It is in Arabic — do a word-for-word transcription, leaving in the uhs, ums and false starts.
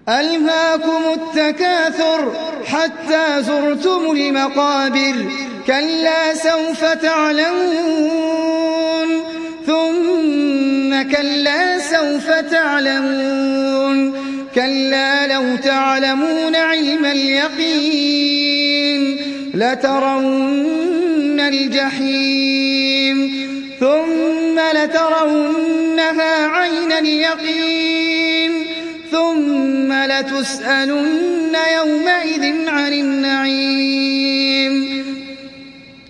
ألهاكم التكاثر حتى زرتم المقابر كلا سوف تعلمون ثم كلا سوف تعلمون كلا لو تعلمون علم اليقين لترون الجحيم ثم لترونها عين اليقين ثم لتسألن يومئذ عن النعيم